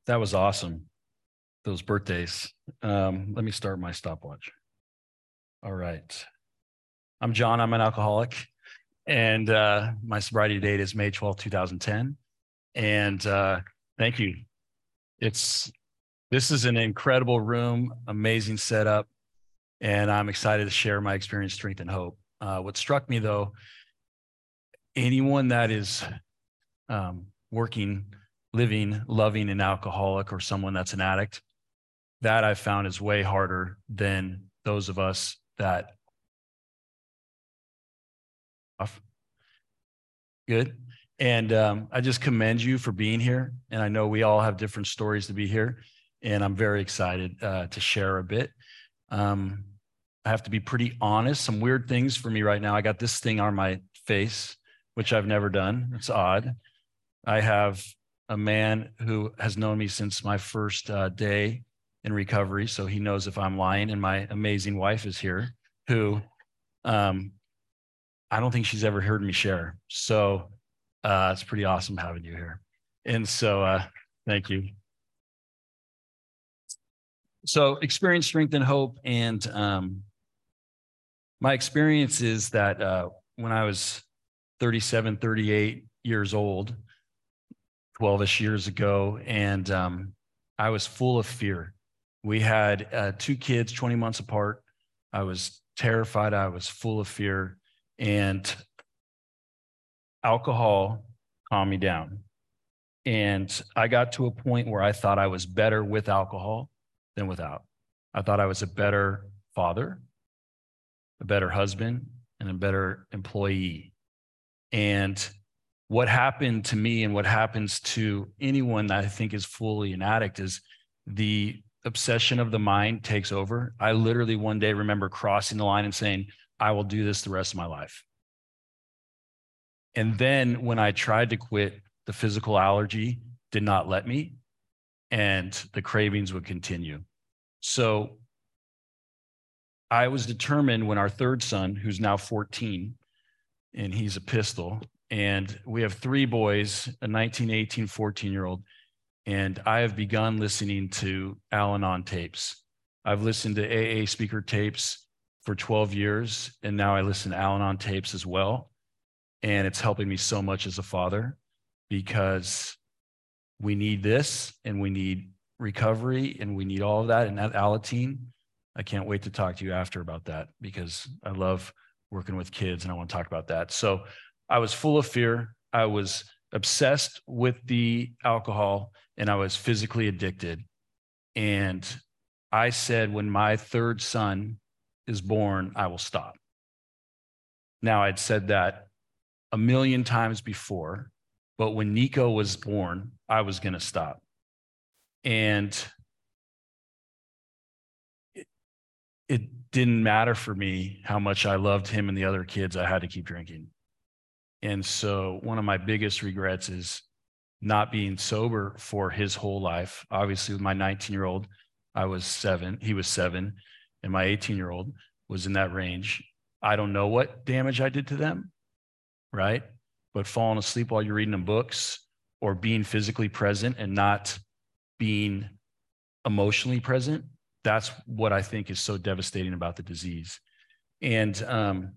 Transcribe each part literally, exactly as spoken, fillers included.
That was awesome. Those birthdays. Um, let me start my stopwatch. All right. I'm John. I'm an alcoholic. And uh, my sobriety date is May twelfth, two thousand ten. And uh, thank you. It's this is an incredible room, amazing setup. And I'm excited to share my experience, strength, and hope. Uh, what struck me, though, anyone that is um, working, living, loving an alcoholic or someone that's an addict, that I've found is way harder than those of us that good. And um, I just commend you for being here. And I know we all have different stories to be here. And I'm very excited uh, to share a bit. Um, I have to be pretty honest. Some weird things for me right now. I got this thing on my face, which I've never done. It's odd. I have a man who has known me since my first uh, day in recovery. So he knows if I'm lying. And my amazing wife is here, who um, I don't think she's ever heard me share. So uh, it's pretty awesome having you here. And so uh, thank you. So experience, strength, and hope. And um, my experience is that uh, when I was thirty-seven, thirty-eight years old, twelve-ish years ago, and um, I was full of fear. We had uh, two kids, twenty months apart. I was terrified. I was full of fear. And alcohol calmed me down. And I got to a point where I thought I was better with alcohol than without. I thought I was a better father, a better husband, and a better employee. And what happened to me and what happens to anyone that I think is fully an addict is the obsession of the mind takes over. I literally one day remember crossing the line and saying, I will do this the rest of my life. And then when I tried to quit, the physical allergy did not let me, and the cravings would continue. So I was determined when our third son, who's now fourteen, and he's a pistol, and we have three boys, a nineteen, eighteen, fourteen-year-old, and I have begun listening to Al-Anon tapes. I've listened to A A speaker tapes for twelve years, and now I listen to Al-Anon tapes as well. And it's helping me so much as a father, because we need this, and we need recovery, and we need all of that. And that Alateen, I can't wait to talk to you after about that, because I love working with kids and I want to talk about that. So I was full of fear. I was obsessed with the alcohol, and I was physically addicted. And I said, when my third son is born, I will stop. Now, I'd said that a million times before, but when Nico was born, I was going to stop. And it, it didn't matter for me how much I loved him and the other kids. I had to keep drinking. And so one of my biggest regrets is not being sober for his whole life. Obviously, with my nineteen-year-old, I was seven, he was seven, and my eighteen-year-old was in that range. I don't know what damage I did to them, right? But falling asleep while you're reading them books, or being physically present and not being emotionally present, that's what I think is so devastating about the disease. And um,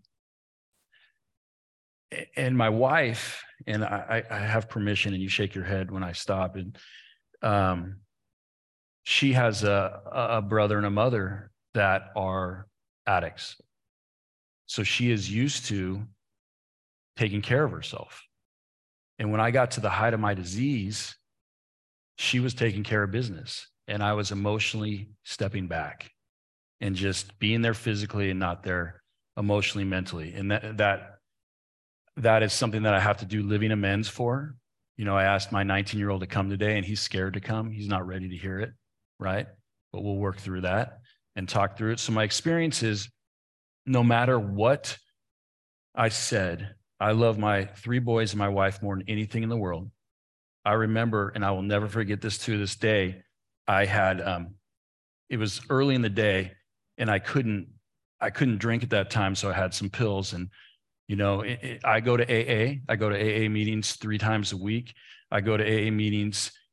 and my wife, and I, I have permission, and you shake your head when I stop, and um, she has a, a brother and a mother that are addicts. So she is used to taking care of herself. And when I got to the height of my disease, she was taking care of business, and I was emotionally stepping back and just being there physically and not there emotionally, mentally. And that that that is something that I have to do living amends for. You know, I asked my nineteen-year-old to come today, and he's scared to come. He's not ready to hear it, right? But we'll work through that and talk through it. So my experience is, no matter what I said, I love my three boys and my wife more than anything in the world. I remember, and I will never forget this to this day, I had, um, it was early in the day, and I couldn't, I couldn't drink at that time, so I had some pills. And, you know, it, it, I go to A A, I go to A A meetings three times a week. I go to A A meetings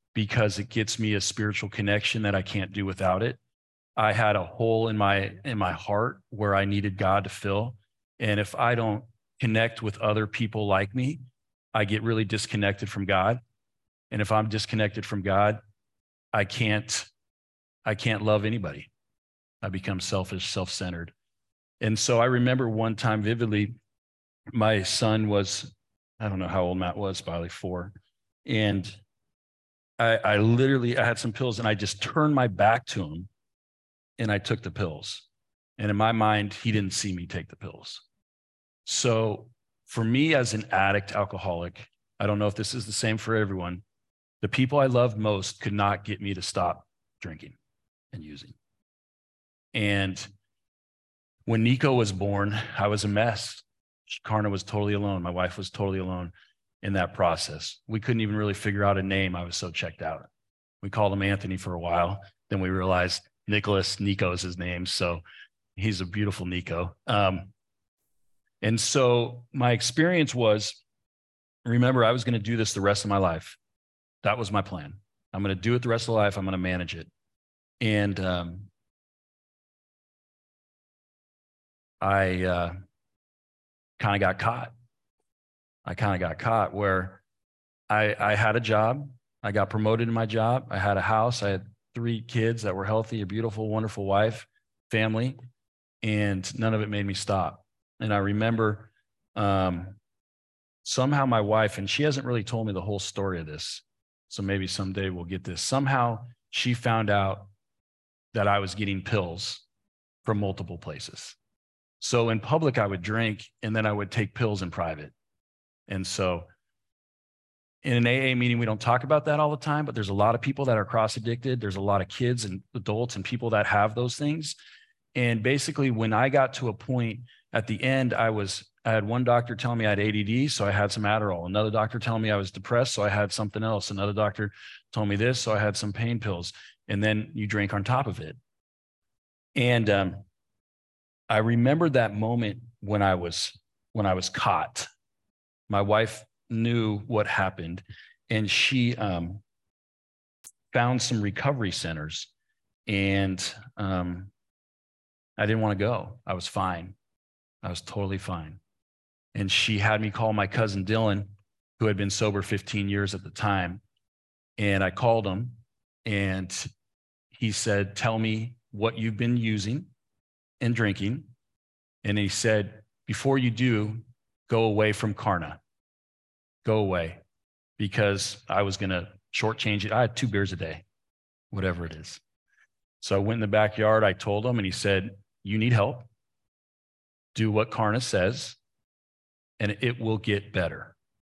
because it gets me a spiritual connection that I can't do without it. I had a hole in my in my heart where I needed God to fill. And if I don't connect with other people like me, I get really disconnected from God. And if I'm disconnected from God, I can't I can't love anybody. I become selfish, self-centered. And so I remember one time vividly, my son was, I don't know how old Matt was, probably four. And I, I literally, I had some pills and I just turned my back to him and I took the pills. And in my mind, he didn't see me take the pills. So for me as an addict alcoholic, I don't know if this is the same for everyone, the people I loved most could not get me to stop drinking and using. And when Nico was born, I was a mess. Karna was totally alone. My wife was totally alone in that process. We couldn't even really figure out a name. I was so checked out. We called him Anthony for a while. Then we realized Nicholas, Nico is his name. So he's a beautiful Nico. Um, and so my experience was, remember, I was going to do this the rest of my life. That was my plan. I'm going to do it the rest of the life. I'm going to manage it. And um, I uh, kind of got caught. I kind of got caught where I, I had a job. I got promoted in my job. I had a house. I had three kids that were healthy, a beautiful, wonderful wife, family, and none of it made me stop. And I remember um, somehow my wife, and she hasn't really told me the whole story of this, so maybe someday we'll get this. Somehow she found out that I was getting pills from multiple places. So in public, I would drink, and then I would take pills in private. And so in an A A meeting, we don't talk about that all the time, but there's a lot of people that are cross-addicted. There's a lot of kids and adults and people that have those things. And basically, when I got to a point at the end, I was, I had one doctor telling me I had A D D, so I had some Adderall. Another doctor telling me I was depressed, so I had something else. Another doctor told me this, so I had some pain pills. And then you drink on top of it. And um, I remember that moment when I was, when I was caught. My wife knew what happened, and she um, found some recovery centers, and um, I didn't want to go. I was fine. I was totally fine. And she had me call my cousin Dylan, who had been sober fifteen years at the time. And I called him, and he said, "Tell me what you've been using and drinking." And he said, "Before you do, go away from Karna. Go away," because I was going to shortchange it. I had two beers a day, whatever it is. So I went in the backyard. I told him, and he said, "You need help. Do what Karna says, and it will get better."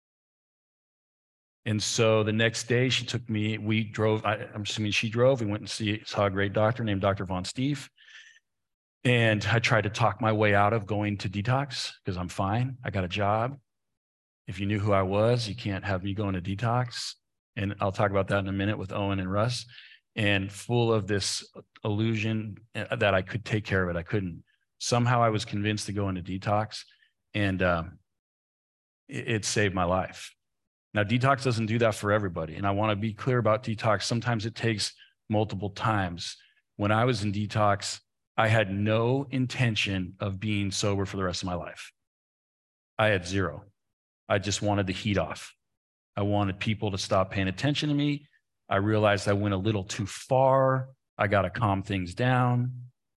And so the next day she took me, we drove, I, I'm assuming she drove, we went and see, saw a great doctor named Doctor Von Steve. And I tried to talk my way out of going to detox because I'm fine. I got a job. If you knew who I was, you can't have me going to detox. And I'll talk about that in a minute with Owen and Russ. And full of this illusion that I could take care of it. I couldn't. Somehow I was convinced to go into detox, and um, it, it saved my life. Now, detox doesn't do that for everybody. And I want to be clear about detox. Sometimes it takes multiple times. When I was in detox, I had no intention of being sober for the rest of my life. I had zero. I just wanted the heat off. I wanted people to stop paying attention to me. I realized I went a little too far. I got to calm things down.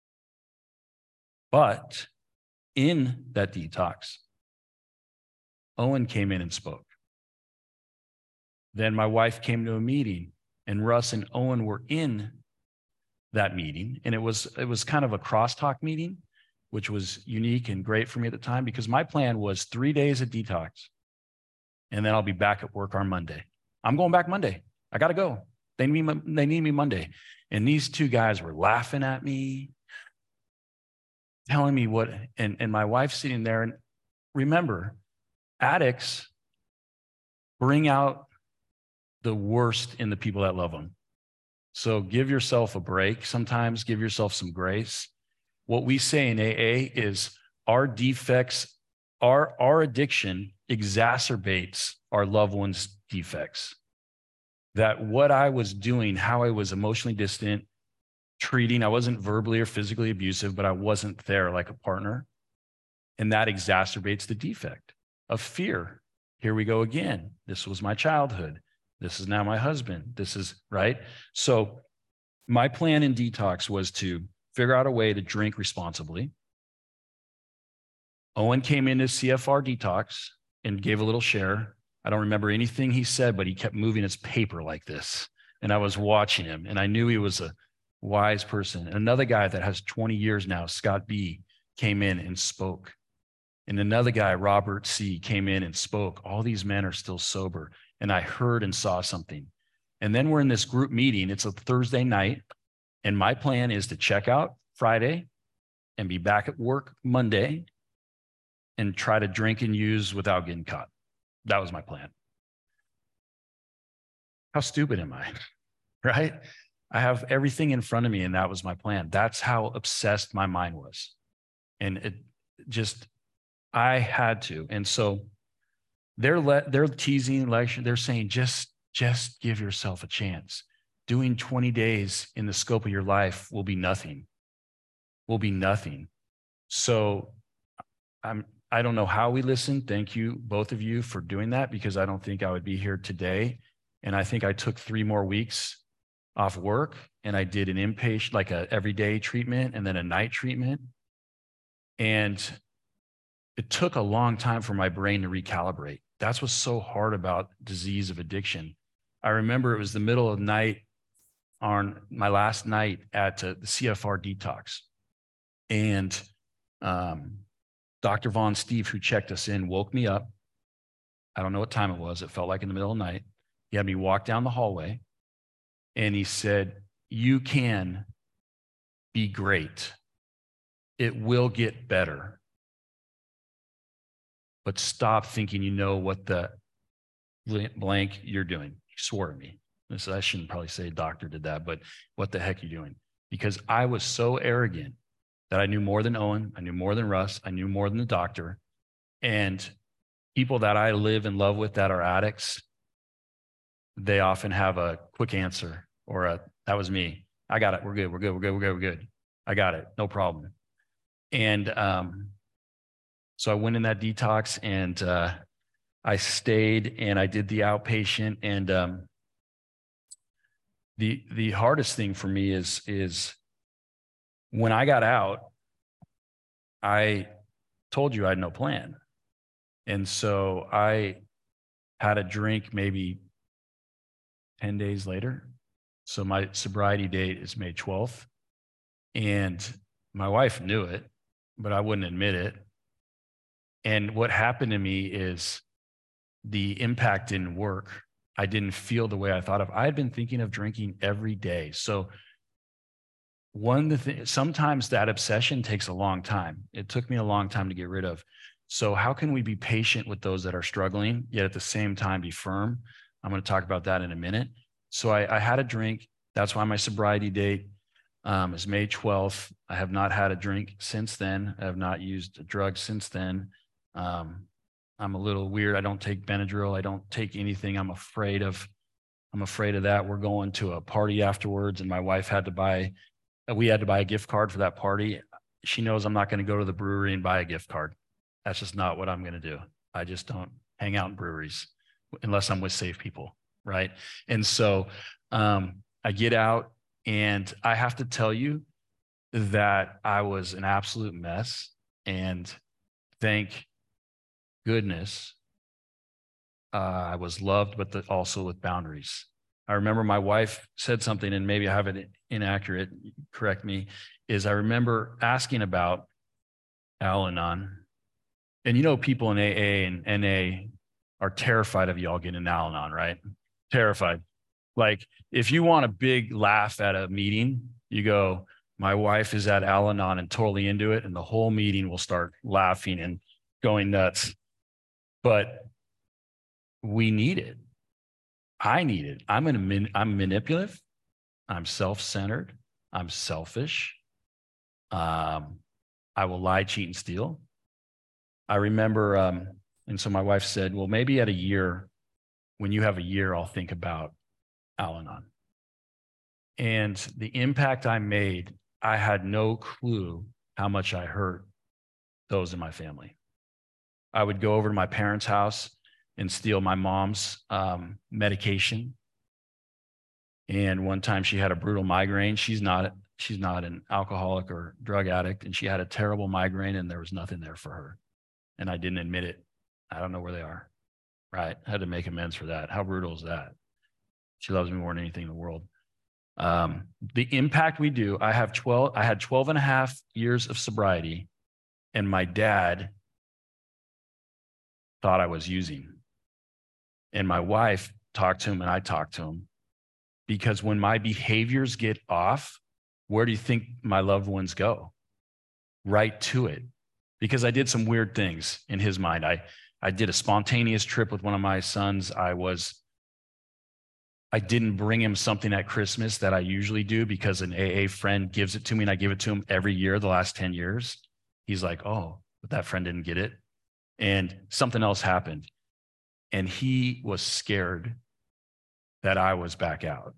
But in that detox, Owen came in and spoke. Then my wife came to a meeting, and Russ and Owen were in that meeting. And it was, it was kind of a crosstalk meeting, which was unique and great for me at the time, because my plan was three days of detox, and then I'll be back at work on Monday. I'm going back Monday. I got to go. They need me, they need me Monday. And these two guys were laughing at me, telling me what, and, and my wife sitting there. And remember, addicts bring out the worst in the people that love them. So give yourself a break. Sometimes give yourself some grace. What we say in A A is our defects, our, our addiction exacerbates our loved ones' defects. that what I was doing, how I was emotionally distant, treating, I wasn't verbally or physically abusive, but I wasn't there like a partner. And that exacerbates the defect of fear. Here we go again. This was my childhood. This is now my husband. This is right. So my plan in detox was to figure out a way to drink responsibly. Owen came into C F R detox and gave a little share. I don't remember anything he said, but he kept moving his paper like this. And I was watching him and I knew he was a wise person. And another guy that has twenty years now, Scott B, came in and spoke. And another guy, Robert C, came in and spoke. All these men are still sober. And I heard and saw something. And then we're in this group meeting. It's a Thursday night. And my plan is to check out Friday and be back at work Monday and try to drink and use without getting caught. That was my plan. How stupid am I, right? I have everything in front of me and that was my plan. That's how obsessed my mind was. And it just, I had to. And so they're let, they're teasing, lecture, they're saying, just, just give yourself a chance. Doing twenty days in the scope of your life will be nothing, will be nothing. So I'm, I don't know how we listened. Thank you, both of you, for doing that, because I don't think I would be here today. And I think I took three more weeks off work and I did an inpatient, like a everyday treatment and then a night treatment. And it took a long time for my brain to recalibrate. That's what's so hard about disease of addiction. I remember it was the middle of the night on my last night at uh, the C F R detox. And um, Doctor Von Steve, who checked us in, woke me up. I don't know what time it was. It felt like in the middle of the night. He had me walk down the hallway and he said, you can be great. It will get better. But stop thinking you know what the blank you're doing. He swore at me. This, I shouldn't probably say a doctor did that, but what the heck are you doing? Because I was so arrogant that I knew more than Owen. I knew more than Russ. I knew more than the doctor. And people that I live and love with that are addicts, they often have a quick answer or a, that was me. I got it. We're good. We're good. We're good. We're good. We're good. I got it. No problem. And um, so I went in that detox and uh, I stayed and I did the outpatient. And um, the the hardest thing for me is is when I got out, I told you I had no plan. And so I had a drink maybe ten days later. So my sobriety date is May twelfth. And my wife knew it, but I wouldn't admit it. And what happened to me is the impact didn't work. I didn't feel the way I thought of. I had been thinking of drinking every day. So one of the things, sometimes that obsession takes a long time. It took me a long time to get rid of. So how can we be patient with those that are struggling, yet at the same time be firm? I'm going to talk about that in a minute. So I, I had a drink. That's why my sobriety date um, is May twelfth. I have not had a drink since then. I have not used a drug since then. Um, I'm a little weird. I don't take Benadryl. I don't take anything. I'm afraid of, I'm afraid of that. We're going to a party afterwards and my wife had to buy, we had to buy a gift card for that party. She knows I'm not going to go to the brewery and buy a gift card. That's just not what I'm going to do. I just don't hang out in breweries unless I'm with safe people, right? And so um, I get out and I have to tell you that I was an absolute mess, and thank goodness uh, I was loved, but the, also with boundaries. I remember my wife said something, and maybe I have it inaccurate, correct me, is I remember asking about Al-Anon. And you know, people in A A and N A are terrified of y'all getting Al-Anon, right? Terrified. Like if you want a big laugh at a meeting, you go, my wife is at Al-Anon and totally into it. And the whole meeting will start laughing and going nuts. But we need it. I need it. I'm, an, I'm manipulative. I'm self-centered. I'm selfish. Um, I will lie, cheat, and steal. I remember, um, and so my wife said, well, maybe at a year, when you have a year, I'll think about Al-Anon. And the impact I made, I had no clue how much I hurt those in my family. I would go over to my parents' house and steal my mom's um, medication. And one time she had a brutal migraine. She's not, she's not an alcoholic or drug addict. And she had a terrible migraine and there was nothing there for her. And I didn't admit it. I don't know where they are. Right. I had to make amends for that. How brutal is that? She loves me more than anything in the world. Um, the impact we do, I have twelve, I had twelve and a half years of sobriety, and my dad thought I was using. And my wife talked to him and I talked to him, because when my behaviors get off, where do you think my loved ones go? Right to it. Because I did some weird things in his mind. I, I did a spontaneous trip with one of my sons. I was, I didn't bring him something at Christmas that I usually do because an A A friend gives it to me and I give it to him every year, the last ten years. He's like, oh, but that friend didn't get it. And something else happened. And he was scared that I was back out.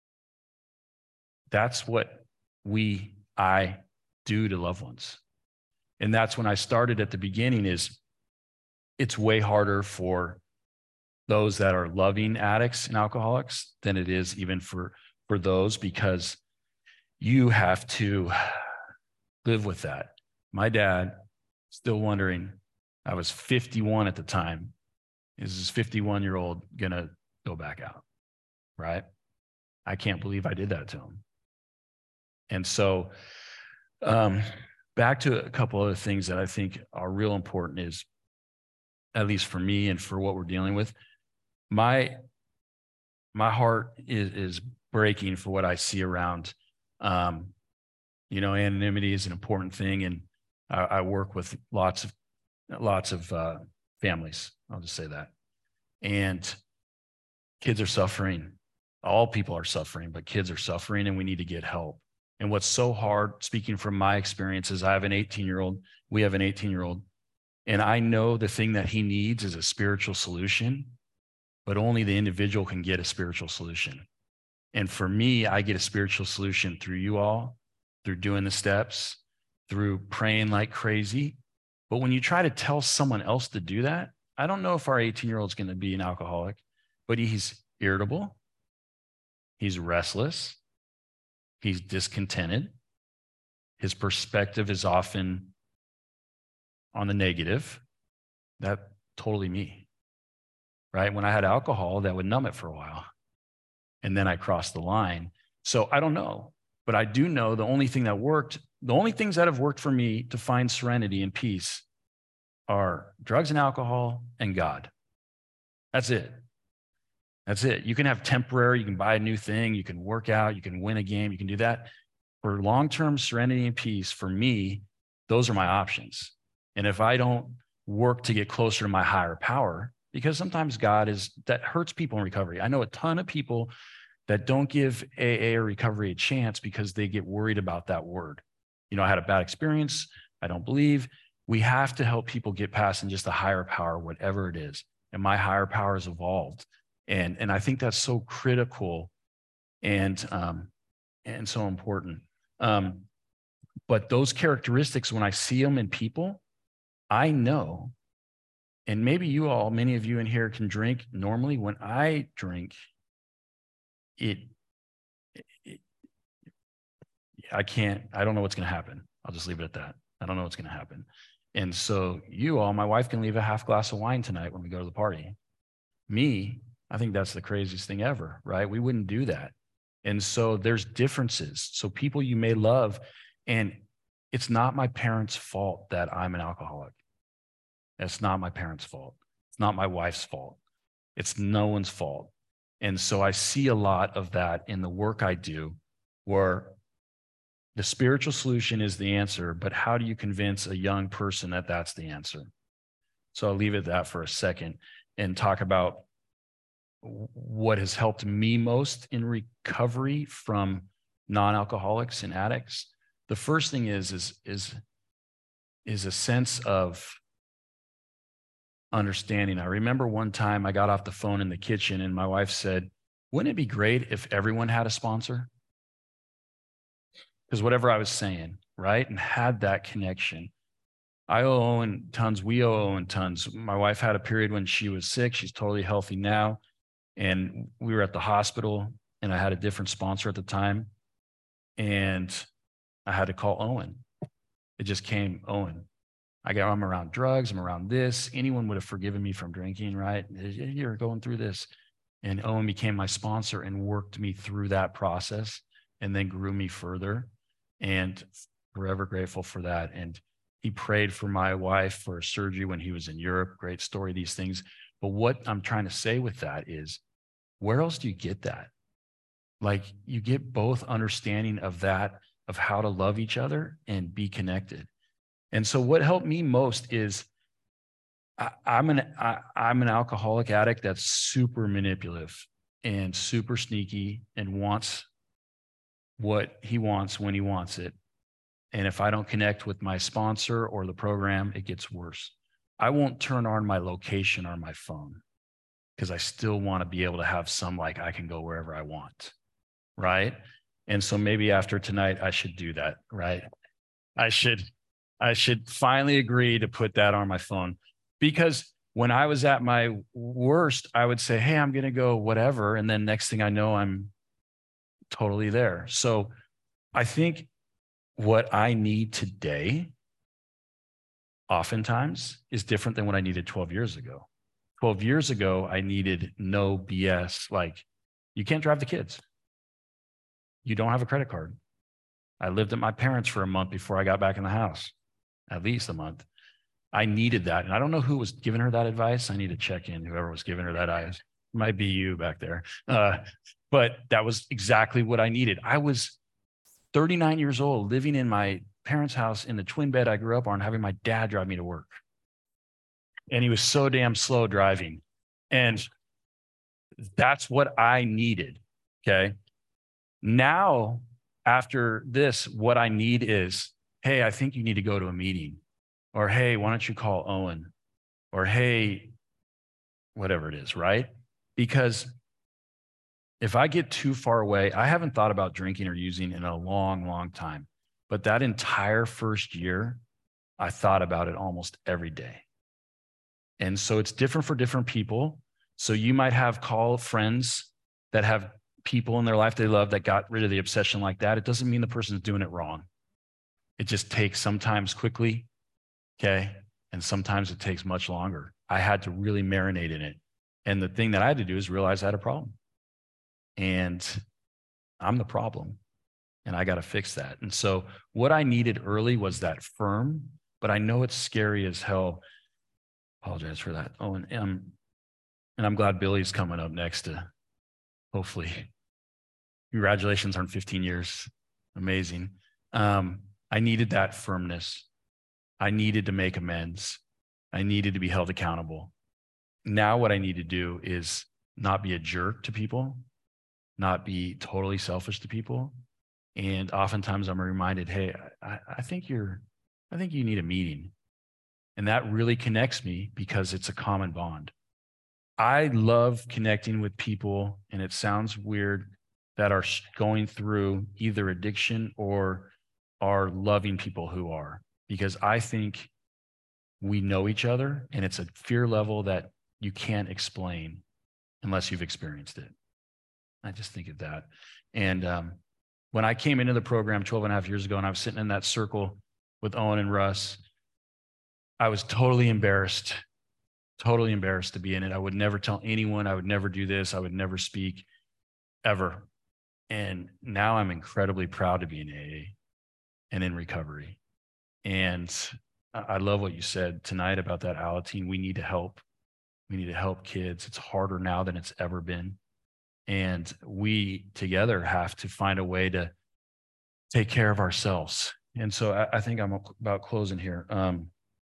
That's what we, I do to loved ones. And that's when I started at the beginning is it's way harder for those that are loving addicts and alcoholics than it is even for, for those, because you have to live with that. My dad, still wondering, I was fifty-one at the time. Is this fifty-one-year-old going to go back out, right? I can't believe I did that to him. And so um, back to a couple other things that I think are real important is, at least for me and for what we're dealing with, my, my heart is, is breaking for what I see around. Um, you know, anonymity is an important thing. And I, I work with lots of, lots of uh, families. I'll just say that. And kids are suffering. All people are suffering, but kids are suffering and we need to get help. And what's so hard, speaking from my experiences, I have an eighteen-year-old, we have an eighteen-year-old, and I know the thing that he needs is a spiritual solution, but only the individual can get a spiritual solution. And for me, I get a spiritual solution through you all, through doing the steps, through praying like crazy. But when you try to tell someone else to do that, I don't know if our eighteen-year-old is going to be an alcoholic, but he's irritable. He's restless. He's discontented. His perspective is often on the negative. That's totally me, right? When I had alcohol, that would numb it for a while. And then I crossed the line. So I don't know, but I do know the only thing that worked, the only things that have worked for me to find serenity and peace are drugs and alcohol and God. That's it. That's it. You can have temporary, you can buy a new thing, you can work out, you can win a game, you can do that. For long-term serenity and peace, for me, those are my options. And if I don't work to get closer to my higher power, because sometimes God is, that hurts people in recovery. I know a ton of people that don't give A A or recovery a chance because they get worried about that word. You know, I had a bad experience. I don't believe. We have to help people get past in just a higher power, whatever it is. And my higher power has evolved. And, and I think that's so critical and, um, and so important. Um, but those characteristics, when I see them in people, I know, and maybe you all, many of you in here can drink normally. When I drink, it, it I can't, I don't know what's going to happen. I'll just leave it at that. I don't know what's going to happen. And so you all, my wife can leave a half glass of wine tonight when we go to the party. Me, I think that's the craziest thing ever, right? We wouldn't do that. And so there's differences. So people you may love, and it's not my parents' fault that I'm an alcoholic. It's not my parents' fault. It's not my wife's fault. It's no one's fault. And so I see a lot of that in the work I do, where the spiritual solution is the answer, but how do you convince a young person that that's the answer? So I'll leave it at that for a second and talk about what has helped me most in recovery from non-alcoholics and addicts. The first thing is, is, is, is a sense of understanding. I remember one time I got off the phone in the kitchen and my wife said, wouldn't it be great if everyone had a sponsor? Because whatever I was saying, right? And had that connection. I owe Owen tons. We owe Owen tons. My wife had a period when she was sick. She's totally healthy now. And we were at the hospital, and I had a different sponsor at the time. And I had to call Owen. It just came, Owen. I got, I'm around drugs. I'm around this. Anyone would have forgiven me from drinking, right? You're going through this. And Owen became my sponsor and worked me through that process and then grew me further. And forever grateful for that. And he prayed for my wife for surgery when he was in Europe. Great story, these things. But what I'm trying to say with that is, where else do you get that? Like, you get both understanding of that, of how to love each other and be connected. And so what helped me most is I, I'm an I, I'm an alcoholic addict that's super manipulative and super sneaky and wants what he wants when he wants it. And if I don't connect with my sponsor or the program, it gets worse. I won't turn on my location on my phone because I still want to be able to have some, like, I can go wherever I want, right? And so maybe after tonight, I should do that, right? I should, I should finally agree to put that on my phone, because when I was at my worst, I would say, hey, I'm going to go whatever. And then next thing I know, I'm totally there. So I think what I need today oftentimes is different than what I needed twelve years ago. twelve years ago, I needed no B S. Like, you can't drive the kids. You don't have a credit card. I lived at my parents' for a month before I got back in the house, at least a month. I needed that. And I don't know who was giving her that advice. I need to check in, whoever was giving her that advice. It might be you back there. Uh, but that was exactly what I needed. I was thirty-nine years old, living in my parents' house in the twin bed I grew up on, having my dad drive me to work. And he was so damn slow driving. And that's what I needed, okay? Now, after this, what I need is, hey, I think you need to go to a meeting. Or, hey, why don't you call Owen? Or, hey, whatever it is, right? Because if I get too far away, I haven't thought about drinking or using in a long, long time. But that entire first year, I thought about it almost every day. And so it's different for different people. So you might have call friends that have people in their life they love that got rid of the obsession like that. It doesn't mean the person's doing it wrong. It just takes sometimes quickly, okay? And sometimes it takes much longer. I had to really marinate in it. And the thing that I had to do is realize I had a problem. And I'm the problem. And I got to fix that. And so what I needed early was that firm, but I know it's scary as hell. Apologize for that. Oh, and, um, and I'm glad Billy's coming up next to hopefully. Congratulations on fifteen years. Amazing. Um, I needed that firmness. I needed to make amends. I needed to be held accountable. Now what I need to do is not be a jerk to people, not be totally selfish to people. And oftentimes I'm reminded, hey, I, I think you're, I think you need a meeting. And that really connects me because it's a common bond. I love connecting with people, and it sounds weird, that are going through either addiction or are loving people who are, because I think we know each other, and it's a fear level that you can't explain unless you've experienced it. I just think of that. And um, when I came into the program twelve and a half years ago, and I was sitting in that circle with Owen and Russ, I was totally embarrassed, totally embarrassed to be in it. I would never tell anyone. I would never do this. I would never speak ever. And now I'm incredibly proud to be in A A and in recovery. And I love what you said tonight about that Alateen. We need to help. We need to help kids. It's harder now than it's ever been. And we together have to find a way to take care of ourselves. And so I, I think I'm about closing here. Um,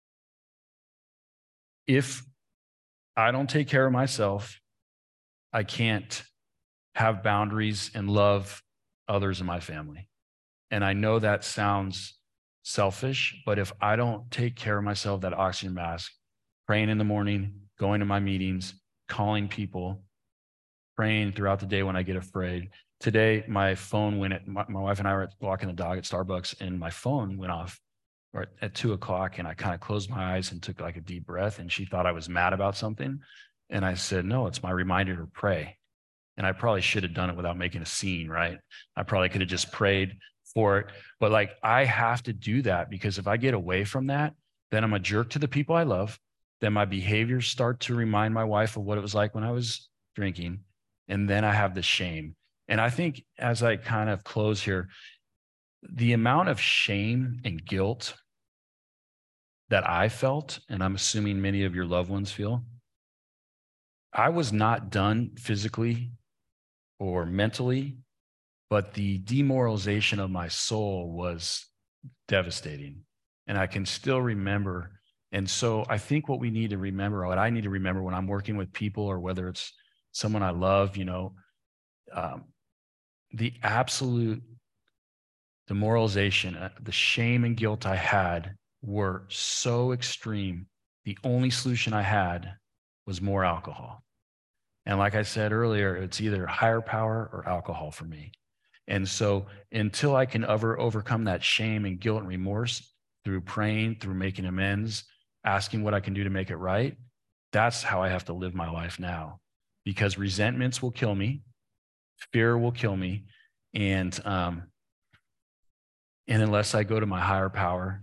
if I don't take care of myself, I can't have boundaries and love others in my family. And I know that sounds selfish, but if I don't take care of myself, that oxygen mask, praying in the morning, going to my meetings, calling people, praying throughout the day when I get afraid. Today, my phone went at, my, my wife and I were walking the dog at Starbucks, and my phone went off right at two o'clock, and I kind of closed my eyes and took like a deep breath, and she thought I was mad about something. And I said, no, it's my reminder to pray. And I probably should have done it without making a scene, right? I probably could have just prayed for it. But like, I have to do that, because if I get away from that, then I'm a jerk to the people I love. Then my behaviors start to remind my wife of what it was like when I was drinking. And then I have the shame. And I think as I kind of close here, the amount of shame and guilt that I felt, and I'm assuming many of your loved ones feel, I was not done physically or mentally, but the demoralization of my soul was devastating. And I can still remember. And so I think what we need to remember, what I need to remember when I'm working with people, or whether it's someone I love, you know, um, the absolute demoralization, uh, the shame and guilt I had were so extreme. The only solution I had was more alcohol. And like I said earlier, it's either higher power or alcohol for me. And so until I can ever overcome that shame and guilt and remorse through praying, through making amends, asking what I can do to make it right, that's how I have to live my life now. Because resentments will kill me, fear will kill me, and um, and unless I go to my higher power.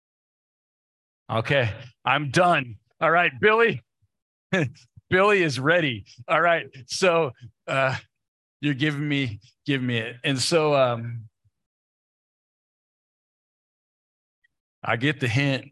Okay, I'm done. All right, Billy. Billy is ready. All right, so uh, you're giving me, giving me it, and so um, I get the hint.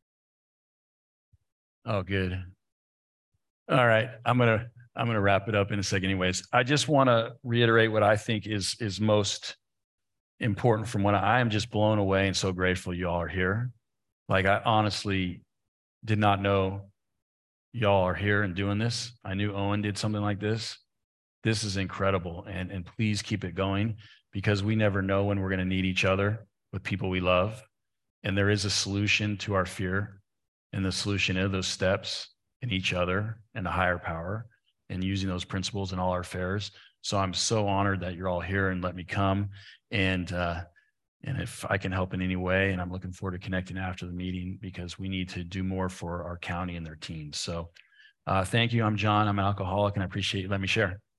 Oh, good. All right, I'm gonna I'm gonna wrap it up in a second. Anyways, I just want to reiterate what I think is is most important from what I am just blown away and so grateful you all are here. Like, I honestly did not know y'all are here and doing this. I knew Owen did something like this. This is incredible. And, and please keep it going, because we never know when we're going to need each other with people we love. And there is a solution to our fear. And the solution is those steps in each other and a higher power, and using those principles in all our affairs. So I'm so honored that you're all here and let me come. And, uh, and if I can help in any way, and I'm looking forward to connecting after the meeting, because we need to do more for our county and their teams. So uh, thank you. I'm John. I'm an alcoholic, and I appreciate you letting me share.